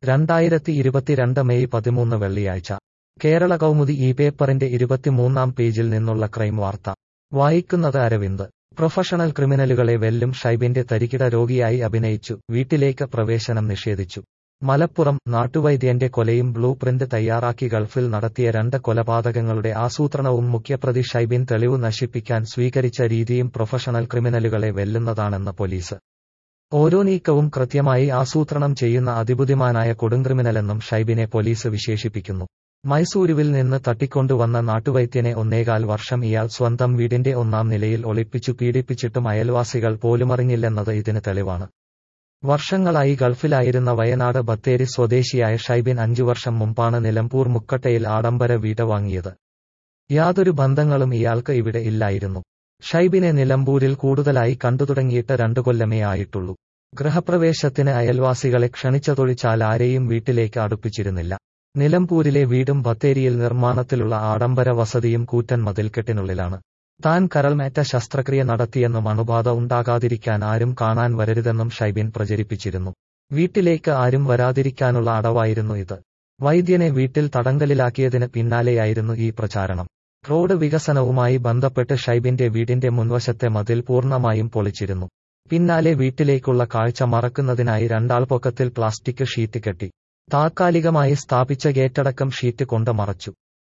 2022 May 13 വെള്ളിയാഴ്ച കേരള കൗമുദി ഈ പേപ്പറിന്റെ 23-ാം പേജിൽ നിന്നുള്ള ക്രൈം വാർത്ത വായിക്കുന്നത് അരവിന്ദ്. പ്രൊഫഷണൽ ക്രിമിനലുകളെ വെല്ലും ഷൈബിന്റെ തരികിട രോഗിയായി അഭിനയിച്ചു, വീട്ടിലേക്ക് പ്രവേശനം നിഷേധിച്ചു. മലപ്പുറം നാട്ടുവൈദ്യന്റെ കൊലയും ബ്ലൂ പ്രിന്റ് തയ്യാറാക്കി ഗൾഫിൽ നടത്തിയ 2 കൊലപാതകങ്ങളുടെ ആസൂത്രണവും മുഖ്യപ്രതി ഷൈബിൻ തെളിവ് നശിപ്പിക്കാൻ സ്വീകരിച്ച രീതിയും പ്രൊഫഷണൽ ക്രിമിനലുകളെ വെല്ലുന്നതാണെന്ന് പോലീസ്. ഓരോ നീക്കവും കൃത്യമായി ആസൂത്രണം ചെയ്യുന്ന അതിബുദ്ധിമാനായ കൊടുംക്രിമിനലെന്നും ഷൈബിനെ പോലീസ് വിശേഷിപ്പിക്കുന്നു. മൈസൂരുവിൽ നിന്ന് തട്ടിക്കൊണ്ടുവന്ന നാട്ടുവൈദ്യനെ 1.25 വർഷം ഇയാൾ സ്വന്തം വീടിന്റെ 1-ാം നിലയിൽ ഒളിപ്പിച്ചു പീഡിപ്പിച്ചിട്ടും അയൽവാസികൾ പോലുമറിഞ്ഞില്ലെന്നത് ഇതിന് തെളിവാണ്. വർഷങ്ങളായി ഗൾഫിലായിരുന്ന വയനാട് ബത്തേരി സ്വദേശിയായ ഷൈബിൻ 5 വർഷം മുമ്പാണ് നിലമ്പൂർ മുക്കട്ടയിൽ ആഡംബര വീട് വാങ്ങിയത്. യാതൊരു ബന്ധങ്ങളും ഇയാൾക്ക് ഇവിടെ ഇല്ലായിരുന്നു. ഷൈബിനെ നിലമ്പൂരിൽ കൂടുതലായി കണ്ടുതുടങ്ങിയിട്ട് 2 കൊല്ലമേ ആയിട്ടുള്ളൂ. ഗൃഹപ്രവേശത്തിന് അയൽവാസികളെ ക്ഷണിച്ചതൊഴിച്ചാൽ ആരെയും വീട്ടിലേക്ക് അടുപ്പിച്ചിരുന്നില്ല. നിലമ്പൂരിലെ വീടും ബത്തേരിയിൽ നിർമ്മാണത്തിലുള്ള ആഡംബര വസതിയും കൂറ്റൻ മതിൽക്കെട്ടിനുള്ളിലാണ്. താൻ കരൾമേറ്റ ശസ്ത്രക്രിയ നടത്തിയെന്നും അണുബാധ ഉണ്ടാകാതിരിക്കാൻ ആരും കാണാൻ വരരുതെന്നും ഷൈബിൻ പ്രചരിപ്പിച്ചിരുന്നു. വീട്ടിലേക്ക് ആരും വരാതിരിക്കാനുള്ള അടവായിരുന്നു ഇത്. വൈദ്യനെ വീട്ടിൽ തടങ്കലിലാക്കിയതിന് പിന്നാലെയായിരുന്നു ഈ പ്രചാരണം. റോഡ് വികസനവുമായി ബന്ധപ്പെട്ട് ഷൈബിന്റെ വീടിന്റെ മുൻവശത്തെ മതിൽ പൂർണ്ണമായും പൊളിച്ചിരുന്നു. പിന്നാലെ വീട്ടിലേക്കുള്ള കാഴ്ച മറക്കുന്നതിനായി 2 ആൾ പൊക്കത്തിൽ പ്ലാസ്റ്റിക് ഷീറ്റ് കെട്ടി. താത്കാലികമായി സ്ഥാപിച്ച ഗേറ്റടക്കം ഷീറ്റ് കൊണ്ട് മറച്ചു.